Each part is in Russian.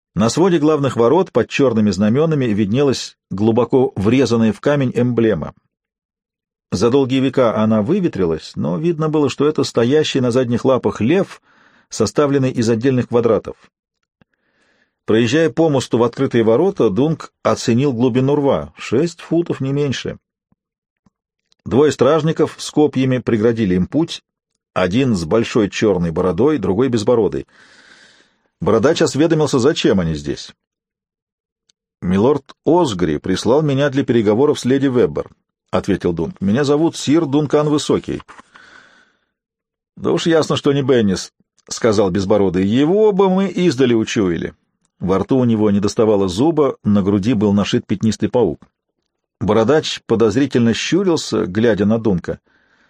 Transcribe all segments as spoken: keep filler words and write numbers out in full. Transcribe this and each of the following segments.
На своде главных ворот под черными знаменами виднелась глубоко врезанная в камень эмблема. За долгие века она выветрилась, но видно было, что это стоящий на задних лапах лев, составленный из отдельных квадратов. Проезжая по мосту в открытые ворота, Дунк оценил глубину рва — шесть футов, не меньше. Двое стражников с копьями преградили им путь, один с большой черной бородой, другой безбородый. Бородач осведомился, зачем они здесь. «Милорд Озгри прислал меня для переговоров с леди Веббер», — ответил Дунк. «Меня зовут сир Дункан Высокий». «Да уж ясно, что не Беннис», — сказал безбородый. «Его бы мы издали учуяли». Во рту у него недоставало зуба, на груди был нашит пятнистый паук. Бородач подозрительно щурился, глядя на Дунка.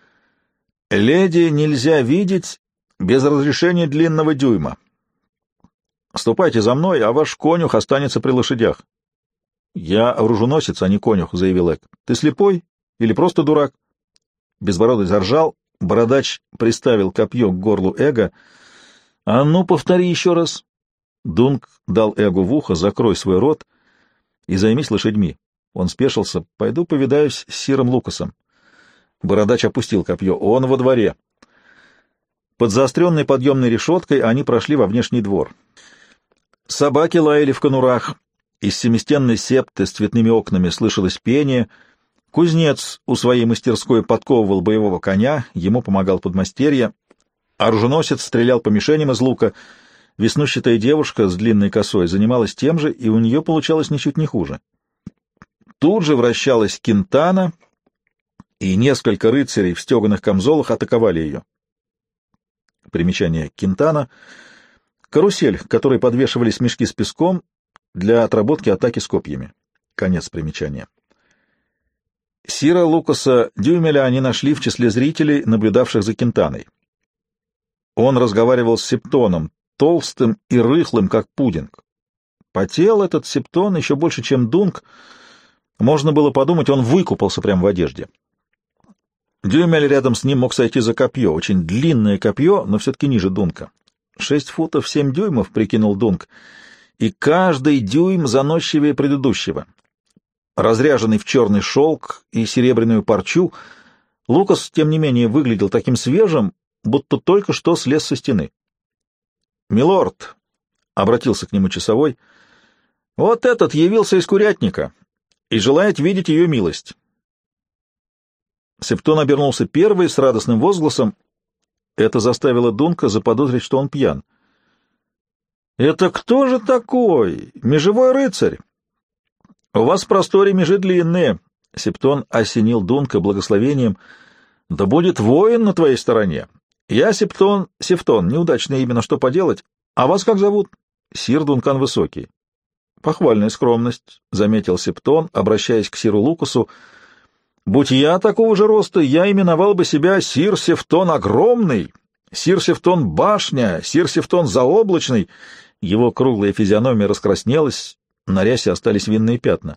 «Леди нельзя видеть без разрешения длинного дюйма. Ступайте за мной, а ваш конюх останется при лошадях». «Я оруженосец, а не конюх», — заявил Эк. «Ты слепой или просто дурак?» Безбородый заржал, Бородач приставил копье к горлу Эга. «А ну, повтори еще раз». Дунк дал Эгу в ухо: «Закрой свой рот и займись лошадьми». Он спешился. «Пойду повидаюсь с сиром Лукасом». Бородач опустил копье. «Он во дворе». Под заостренной подъемной решеткой они прошли во внешний двор. Собаки лаяли в конурах. Из семистенной септы с цветными окнами слышалось пение. Кузнец у своей мастерской подковывал боевого коня, ему помогал подмастерье. Оруженосец стрелял по мишеням из лука. Веснущатая девушка с длинной косой занималась тем же, и у нее получалось ничуть не хуже. Тут же вращалась Кинтана, и несколько рыцарей в стеганых камзолах атаковали ее. Примечание: Кинтана — карусель, к которой подвешивались мешки с песком для отработки атаки с копьями. Конец примечания. Сира Лукаса Дюймеля они нашли в числе зрителей, наблюдавших за Кинтаной. Он разговаривал с Септоном, толстым и рыхлым, как пудинг. Потел этот Септон еще больше, чем Дунк. Можно было подумать, он выкупался прямо в одежде. Дюймель рядом с ним мог сойти за копье, очень длинное копье, но все-таки ниже Дунка. Шесть футов семь дюймов, прикинул Дунк, и каждый дюйм заносчивее предыдущего. Разряженный в черный шелк и серебряную парчу, Лукас, тем не менее, выглядел таким свежим, будто только что слез со стены. «Милорд», — обратился к нему часовой, — «вот этот явился из курятника и желает видеть ее милость». Септон обернулся первый с радостным возгласом. Это заставило Дунка заподозрить, что он пьян. «Это кто же такой? Межевой рыцарь? У вас в просторе межи длинные». Септон осенил Дунка благословением. «Да будет воин на твоей стороне. Я Септон, Септон, неудачное имя, но что поделать? А вас как зовут?» «Сир Дункан Высокий». «Похвальная скромность», — заметил Септон, обращаясь к сиру Лукасу. «Будь я такого же роста, я именовал бы себя сир Септон Огромный, сир Септон Башня, сир Септон Заоблачный». Его круглая физиономия раскраснелась, на рясе остались винные пятна.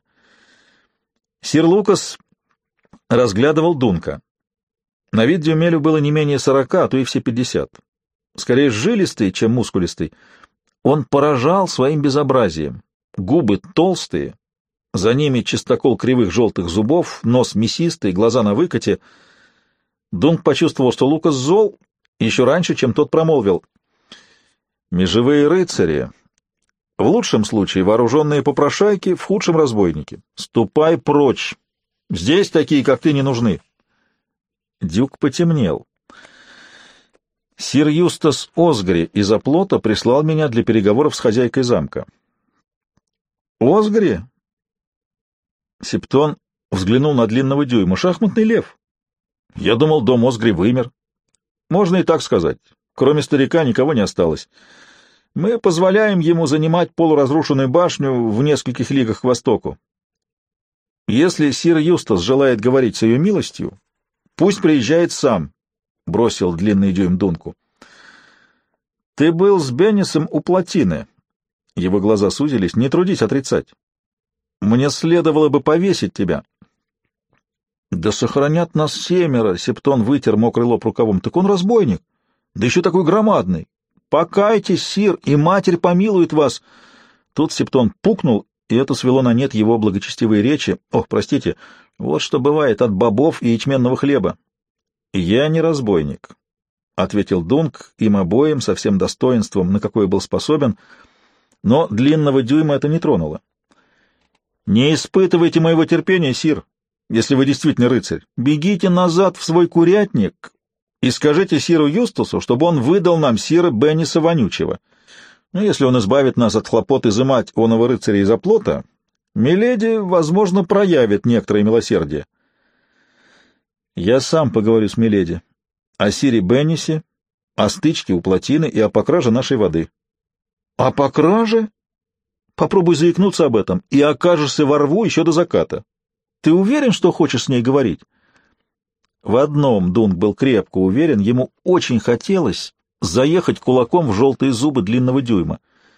Сир Лукас разглядывал Дунка. На вид Дюмелю было не менее сорока, а то и все пятьдесят. Скорее жилистый, чем мускулистый. Он поражал своим безобразием. Губы толстые, за ними чистокол кривых желтых зубов, нос мясистый, глаза на выкате. Дунк почувствовал, что Лукас зол, еще раньше, чем тот промолвил: «Межевые рыцари, в лучшем случае вооруженные попрошайки, в худшем — разбойники. Ступай прочь! Здесь такие, как ты, не нужны». Дюк потемнел. «Сир Юстас Озгри из оплота прислал меня для переговоров с хозяйкой замка». «Озгри?» Септон взглянул на длинного дюйма. «Шахматный лев. Я думал, дом Озгри вымер». «Можно и так сказать. Кроме старика никого не осталось. Мы позволяем ему занимать полуразрушенную башню в нескольких лигах к востоку. Если сир Юстас желает говорить с ее милостью, пусть приезжает сам», — бросил длинный дюйм Дунку. «Ты был с Беннисом у плотины». Его глаза сузились. «Не трудись отрицать. Мне следовало бы повесить тебя». «Да сохранят нас семеро», — Септон вытер мокрый лоб рукавом. «Так он разбойник, да еще такой громадный. Покайтесь, сир, и матерь помилует вас. Тут Септон пукнул, и это свело на нет его благочестивые речи. Ох, простите, вот что бывает от бобов и ячменного хлеба. «Я не разбойник», — ответил Дунк им обоим со всем достоинством, на какое был способен, но длинного дюйма это не тронуло. «Не испытывайте моего терпения, сир, если вы действительно рыцарь. Бегите назад в свой курятник и скажите сиру Юстусу, чтобы он выдал нам сира Бенниса Вонючего. Но если он избавит нас от хлопот изымать оного рыцаря из оплота, миледи, возможно, проявит некоторое милосердие». «Я сам поговорю с миледи о сире Беннисе, о стычке у плотины и о покраже нашей воды». «О покраже? Попробуй заикнуться об этом, и окажешься во рву еще до заката. Ты уверен, что хочешь с ней говорить?» В одном Дунк был крепко уверен, ему очень хотелось заехать кулаком в желтые зубы длинного дюйма.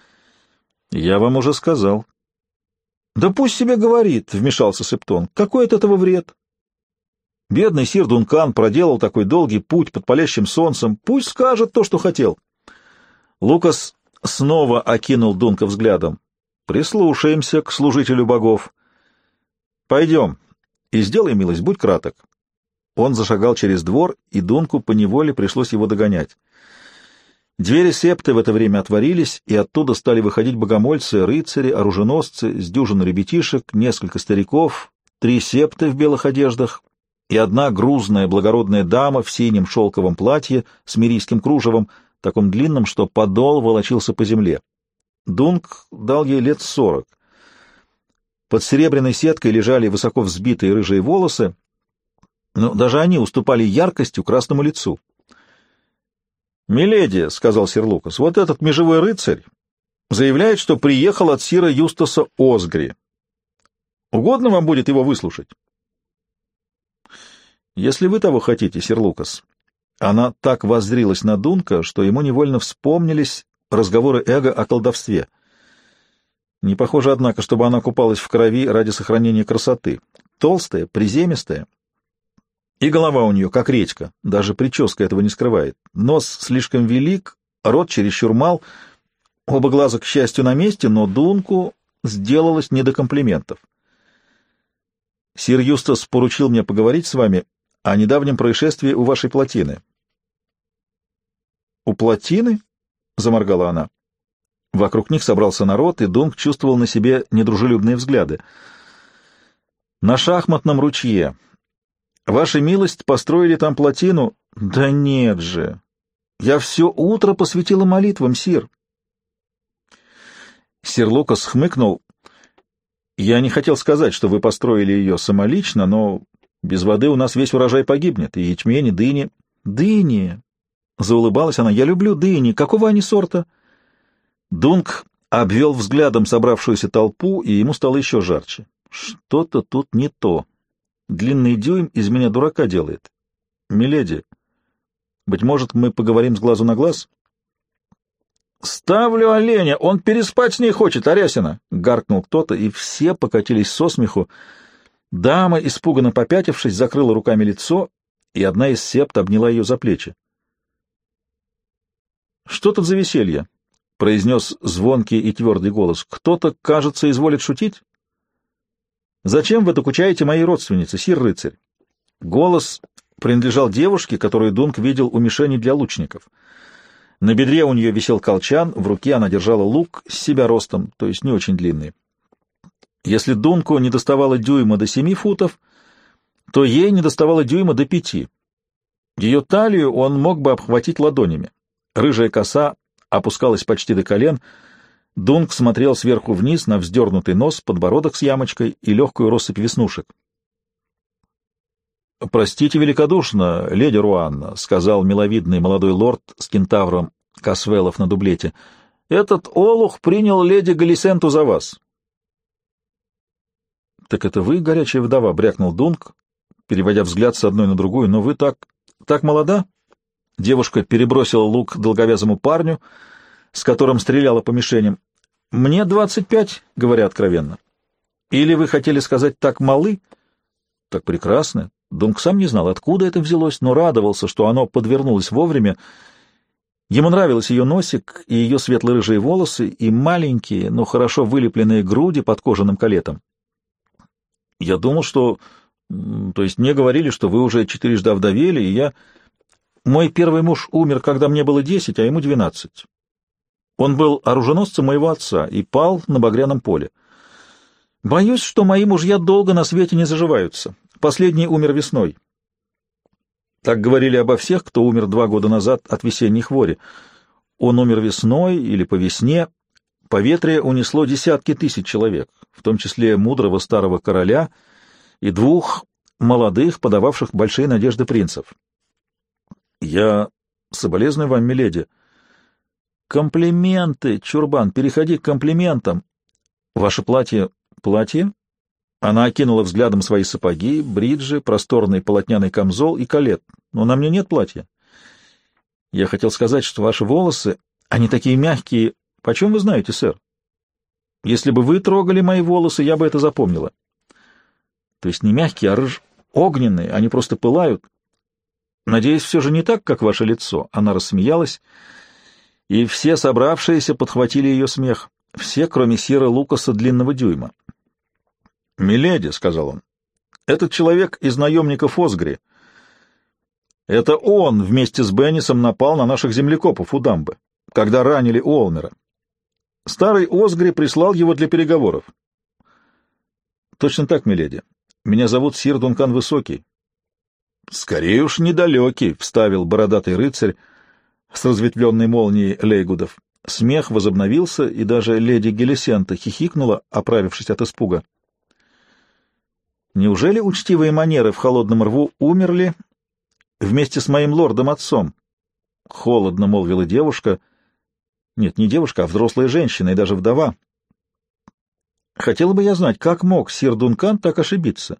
«Я вам уже сказал». «Да пусть себе говорит», — вмешался Септон. «Какой от этого вред?» Бедный сир Дункан проделал такой долгий путь под палящим солнцем. Пусть скажет то, что хотел. Лукас снова окинул Дунка взглядом. «Прислушаемся к служителю богов. Пойдем и сделай милость, будь краток». Он зашагал через двор, и Дунку поневоле пришлось его догонять. Двери септы в это время отворились, и оттуда стали выходить богомольцы, рыцари, оруженосцы, с дюжины ребятишек, несколько стариков, три септы в белых одеждах и одна грузная благородная дама в синем шелковом платье с мирийским кружевом, таком длинном, что подол волочился по земле. Дунк дал ей лет сорок. Под серебряной сеткой лежали высоко взбитые рыжие волосы, но даже они уступали яркостью красному лицу. «Миледи», — сказал сир Лукас, — «вот этот межевой рыцарь заявляет, что приехал от сира Юстаса Озгри. Угодно вам будет его выслушать?» «Если вы того хотите, сир Лукас». Она так воззрилась на Дунка, что ему невольно вспомнились разговоры Эго о колдовстве. Не похоже, однако, чтобы она купалась в крови ради сохранения красоты. Толстая, приземистая, и голова у нее, как речка, даже прическа этого не скрывает. Нос слишком велик, рот чересчур мал, оба глаза, к счастью, на месте, но Дунку сделалось не до комплиментов. «Сир Юстас поручил мне поговорить с вами о недавнем происшествии у вашей плотины». «У плотины?» — заморгала она. Вокруг них собрался народ, и Дунк чувствовал на себе недружелюбные взгляды. «На шахматном ручье. Ваша милость построили там плотину?» «Да нет же! Я все утро посвятила молитвам, сир». Сир Лукас хмыкнул. «Я не хотел сказать, что вы построили ее самолично, но без воды у нас весь урожай погибнет, и ячмень, и дыни». «Дыни!» — заулыбалась она. «Я люблю дыни. Какого они сорта?» Дунк обвел взглядом собравшуюся толпу, и ему стало еще жарче. «Что-то тут не то. Длинный дюйм из меня дурака делает. Миледи, быть может, мы поговорим с глазу на глаз?» «Ставлю оленя! Он переспать с ней хочет, Арясина!» — гаркнул кто-то, и все покатились со смеху. Дама, испуганно попятившись, закрыла руками лицо, и одна из септ обняла ее за плечи. «Что тут за веселье?» — произнес звонкий и твердый голос. «Кто-то, кажется, изволит шутить?» «Зачем вы докучаете моей родственнице, сир-рыцарь?» Голос принадлежал девушке, которую Дунк видел у мишени для лучников. На бедре у нее висел колчан, в руке она держала лук с себя ростом, то есть не очень длинный. Если Дунку не доставало дюйма до семи футов, то ей не доставало дюйма до пяти. Ее талию он мог бы обхватить ладонями. Рыжая коса опускалась почти до колен. Дунк смотрел сверху вниз на вздернутый нос, подбородок с ямочкой и легкую россыпь веснушек. «Простите великодушно, леди Руанна», — сказал миловидный молодой лорд с кентавром Касвеллов на дублете. «Этот олух принял леди Галисенту за вас». «Так это вы, горячая вдова?» — брякнул Дунк, переводя взгляд с одной на другую. «Но вы так... так молода?» Девушка перебросила лук долговязому парню, с которым стреляла по мишеням. «Мне двадцать пять, говоря откровенно. Или вы хотели сказать так малы?» «Так прекрасно». Дунк сам не знал, откуда это взялось, но радовался, что оно подвернулось вовремя. Ему нравились ее носик и ее светло-рыжие волосы и маленькие, но хорошо вылепленные груди под кожаным калетом. Я думал, что... То есть мне говорили, что вы уже четырежды овдовели, и я... Мой первый муж умер, когда мне было десять, а ему двенадцать. Он был оруженосцем моего отца и пал на багряном поле. Боюсь, что мои мужья долго на свете не заживаются. Последний умер весной. Так говорили обо всех, кто умер два года назад от весенней хвори. Он умер весной или по весне. Поветрие унесло десятки тысяч человек, в том числе мудрого старого короля и двух молодых, подававших большие надежды принцев. Я соболезную вам, миледи. Комплименты, Чурбан, переходи к комплиментам. Ваше платье... Платье? Она окинула взглядом свои сапоги, бриджи, просторный полотняный камзол и калет. Но на мне нет платья. Я хотел сказать, что ваши волосы, они такие мягкие. Почем вы знаете, сэр? Если бы вы трогали мои волосы, я бы это запомнила. То есть не мягкие, а рыж... огненные, они просто пылают. Надеюсь, все же не так, как ваше лицо. Она рассмеялась, и все собравшиеся подхватили ее смех. Все, кроме сира Лукаса длинного дюйма. «Миледи», — сказал он, — «этот человек из наемников Осгри. Это он вместе с Беннисом напал на наших землекопов у дамбы, когда ранили Уолмера. Старый Осгри прислал его для переговоров». «Точно так, миледи. Меня зовут сир Дункан Высокий». «Скорее уж недалекий», — вставил бородатый рыцарь с разветвленной молнией Лейгудов. Смех возобновился, и даже леди Гелисента хихикнула, оправившись от испуга. «Неужели учтивые манеры в холодном рву умерли вместе с моим лордом-отцом?» — холодно молвила девушка. Нет, не девушка, а взрослая женщина и даже вдова. «Хотела бы я знать, как мог сир Дункан так ошибиться?»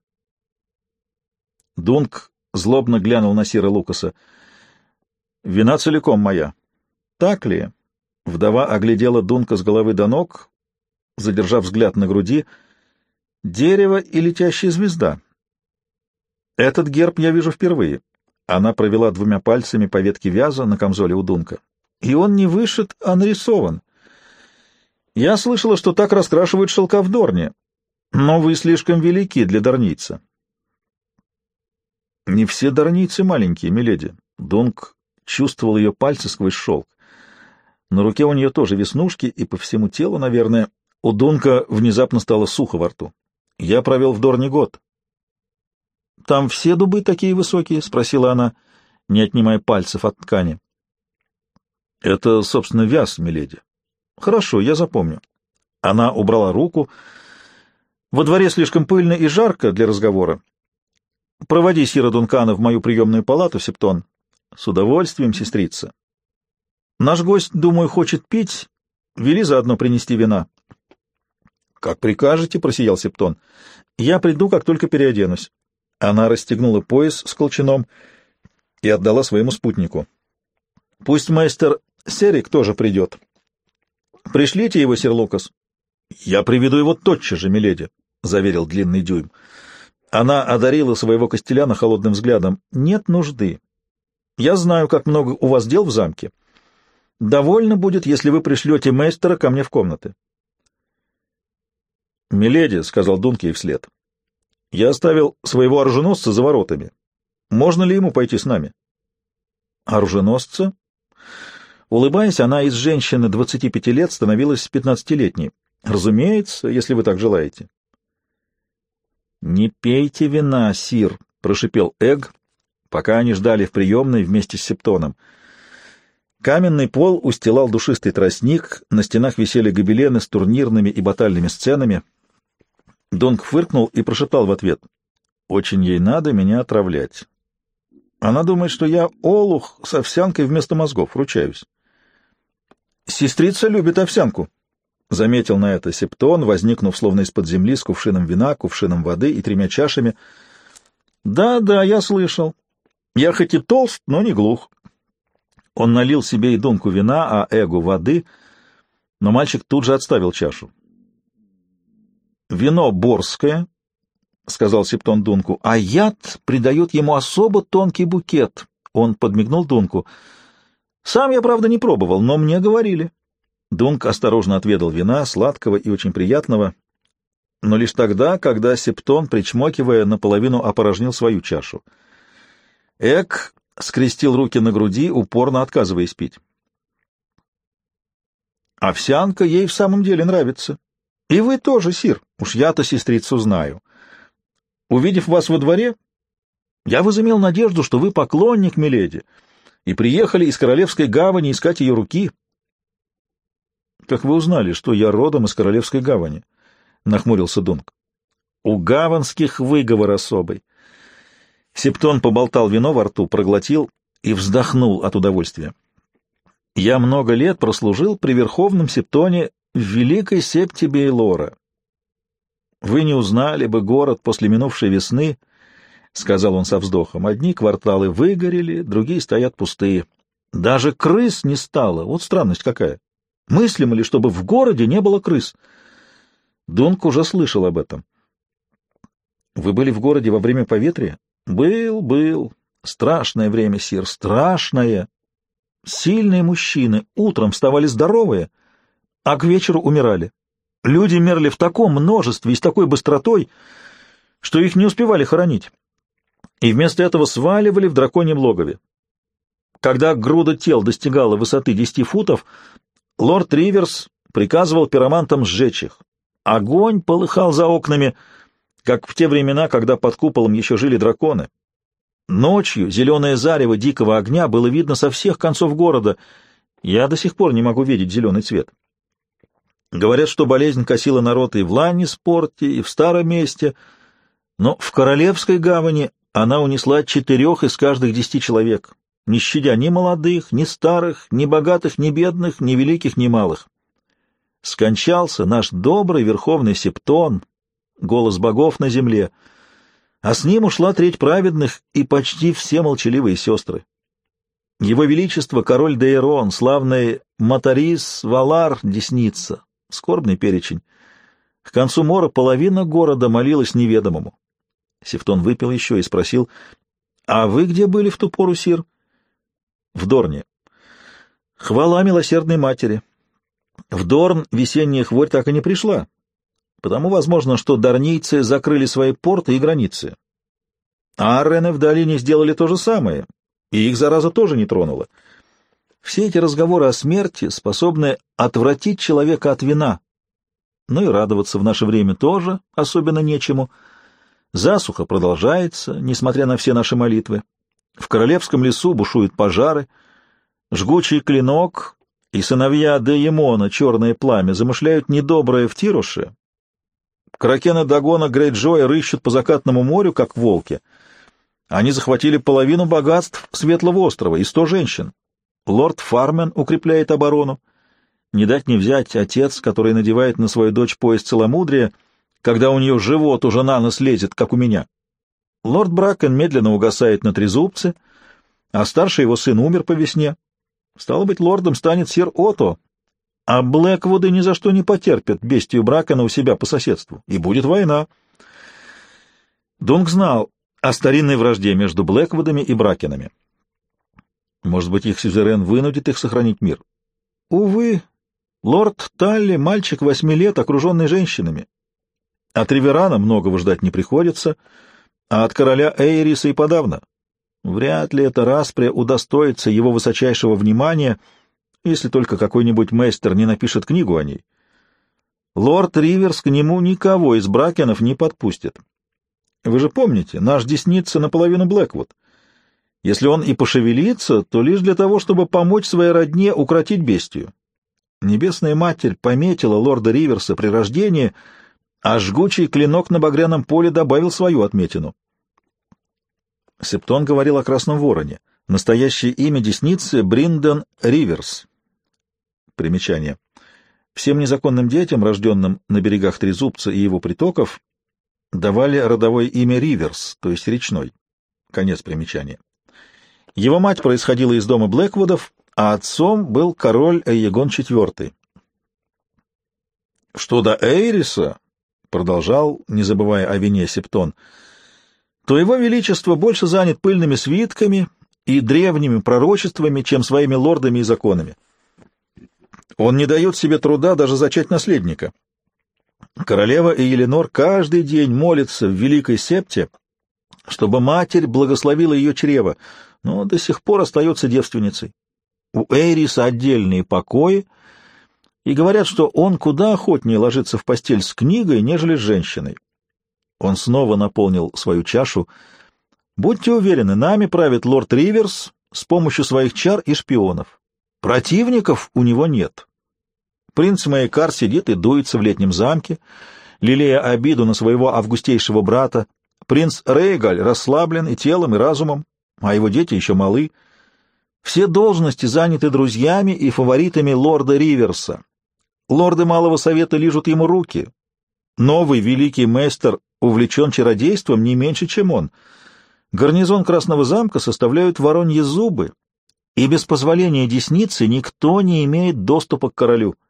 Дунк злобно глянул на сира Лукаса. «Вина целиком моя». «Так ли?» Вдова оглядела Дунка с головы до ног, задержав взгляд на груди. «Дерево и летящая звезда. Этот герб я вижу впервые». Она провела двумя пальцами по ветке вяза на камзоле у Дунка. «И он не вышит, а нарисован. Я слышала, что так раскрашивают шелка в Дорне, но вы слишком велики для дарнийца». «Не все дарнийцы маленькие, миледи». Дунк чувствовал ее пальцы сквозь шелк. На руке у нее тоже веснушки, и по всему телу, наверное, у Дунка внезапно стало сухо во рту. «Я провел в Дорне год». «Там все дубы такие высокие?» — спросила она, не отнимая пальцев от ткани. «Это, собственно, вяз, миледи». «Хорошо, я запомню». Она убрала руку. «Во дворе слишком пыльно и жарко для разговора. Проводи сира Дункана в мою приемную палату, Септон». «С удовольствием, сестрица». «Наш гость, думаю, хочет пить. Вели заодно принести вина». «Как прикажете», — просиял Септон. «Я приду, как только переоденусь». Она расстегнула пояс с колчаном и отдала своему спутнику. «Пусть мастер Серик тоже придет. Пришлите его, сир Лукас». «Я приведу его тотчас же, миледи», — заверил длинный дюйм. Она одарила своего костеляна холодным взглядом. «Нет нужды. Я знаю, как много у вас дел в замке. Довольно будет, если вы пришлете мастера ко мне в комнаты». «Миледи», — сказал Дунк ей вслед, — «я оставил своего оруженосца за воротами. Можно ли ему пойти с нами?» «Оруженосца?» Улыбаясь, она из женщины двадцати пяти лет становилась пятнадцатилетней. «Разумеется, если вы так желаете». «Не пейте вина, сир», — прошипел Эгг, пока они ждали в приемной вместе с Септоном. Каменный пол устилал душистый тростник, на стенах висели гобелены с турнирными и батальными сценами. Дунк фыркнул и прошептал в ответ: «Очень ей надо меня отравлять. Она думает, что я олух с овсянкой вместо мозгов, ручаюсь». «Сестрица любит овсянку», — заметил на это Септон, возникнув словно из-под земли с кувшином вина, кувшином воды и тремя чашами. «Да, да, я слышал. Я хоть и толст, но не глух». Он налил себе и Дунку вина, а Эгу воды, но мальчик тут же отставил чашу. «Вино борское», — сказал Септон Дунку, — «а яд придает ему особо тонкий букет». Он подмигнул Дунку. Сам я, правда, не пробовал, но мне говорили. Дунк осторожно отведал вина, сладкого и очень приятного, но лишь тогда, когда Септон, причмокивая, наполовину опорожнил свою чашу. Эк скрестил руки на груди, упорно отказываясь пить. Овсянка ей в самом деле нравится. И вы тоже, сир, уж я-то сестрицу знаю. Увидев вас во дворе, я возымел надежду, что вы поклонник миледи, и приехали из Королевской гавани искать ее руки. — Как вы узнали, что я родом из Королевской гавани? — нахмурился Дунк. — У гаванских выговор особый. Септон поболтал вино во рту, проглотил и вздохнул от удовольствия. — Я много лет прослужил при Верховном Септоне в Великой Септе Бейлора. Вы не узнали бы город после минувшей весны, — сказал он со вздохом. Одни кварталы выгорели, другие стоят пустые. Даже крыс не стало. Вот странность какая. Мыслимо ли, чтобы в городе не было крыс? Дунк уже слышал об этом. Вы были в городе во время поветрия? Был, был. Страшное время, сир, страшное. Сильные мужчины утром вставали здоровые, а к вечеру умирали. Люди мерли в таком множестве и с такой быстротой, что их не успевали хоронить, и вместо этого сваливали в драконьем логове. Когда груда тел достигала высоты десяти футов, лорд Риверс приказывал пиромантам сжечь их. Огонь полыхал за окнами, как в те времена, когда под куполом еще жили драконы. Ночью зеленое зарево дикого огня было видно со всех концов города. Я до сих пор не могу видеть зеленый цвет. Говорят, что болезнь косила народ и в Ланниспорте, и в Старом месте, но в Королевской гавани она унесла четырех из каждых десяти человек, не щадя ни молодых, ни старых, ни богатых, ни бедных, ни великих, ни малых. Скончался наш добрый верховный Септон, голос богов на земле, а с ним ушла треть праведных и почти все молчаливые сестры. Его Величество, король Дейрон, славный Матарис, Валар, Десница. Скорбный перечень. К концу мора половина города молилась неведомому. Септон выпил еще и спросил, «А вы где были в ту пору, сир?» «В Дорне». «Хвала милосердной матери. В Дорн весенняя хворь так и не пришла, потому возможно, что дорнийцы закрыли свои порты и границы. А аррены в долине сделали то же самое, и их зараза тоже не тронула. Все эти разговоры о смерти способны отвратить человека от вина. Но и радоваться в наше время тоже особенно нечему. Засуха продолжается, несмотря на все наши молитвы. В королевском лесу бушуют пожары. Жгучий клинок и сыновья Деемона, черное пламя, замышляют недоброе в Тируше. Кракены Дагона Грейджоя рыщут по закатному морю, как волки. Они захватили половину богатств Светлого острова и сто женщин. Лорд Фармен укрепляет оборону. Не дать не взять отец, который надевает на свою дочь пояс целомудрия, когда у нее живот уже на нос лезет, как у меня. Лорд Бракен медленно угасает на трезубце, а старший его сын умер по весне. Стало быть, лордом станет сир Отто, а Блэквуды ни за что не потерпят бестию Бракена у себя по соседству, и будет война. Дунк знал о старинной вражде между Блэквудами и Бракенами. Может быть, их сюзерен вынудит их сохранить мир? Увы, лорд Талли — мальчик восьми лет, окруженный женщинами. От Риверана многого ждать не приходится, а от короля Эйриса и подавно. Вряд ли эта распря удостоится его высочайшего внимания, если только какой-нибудь мастер не напишет книгу о ней. Лорд Риверс к нему никого из Бракенов не подпустит. Вы же помните, наш Десница наполовину Блэквуд. Если он и пошевелится, то лишь для того, чтобы помочь своей родне укротить бестию. Небесная Матерь пометила лорда Риверса при рождении, а жгучий клинок на багряном поле добавил свою отметину. Септон говорил о Красном Вороне. Настоящее имя Десницы — Бринден Риверс. Примечание. Всем незаконным детям, рожденным на берегах Трезубца и его притоков, давали родовое имя Риверс, то есть речной. Конец примечания. Его мать происходила из дома Блэквудов, а отцом был король Эйегон четвёртый. Что до Эйриса, продолжал, не забывая о вине Септон, то его величество больше занят пыльными свитками и древними пророчествами, чем своими лордами и законами. Он не дает себе труда даже зачать наследника. Королева Эйленор каждый день молится в Великой Септе, чтобы матерь благословила ее чрево, но до сих пор остается девственницей. У Эйриса отдельные покои, и говорят, что он куда охотнее ложится в постель с книгой, нежели с женщиной. Он снова наполнил свою чашу. Будьте уверены, нами правит лорд Риверс с помощью своих чар и шпионов. Противников у него нет. Принц Мэйкар сидит и дуется в летнем замке, лелея обиду на своего августейшего брата. Принц Рейгаль расслаблен и телом, и разумом, а его дети еще малы. Все должности заняты друзьями и фаворитами лорда Риверса. Лорды Малого Совета лижут ему руки. Новый великий мэстер увлечен чародейством не меньше, чем он. Гарнизон Красного замка составляют вороньи зубы, и без позволения десницы никто не имеет доступа к королю.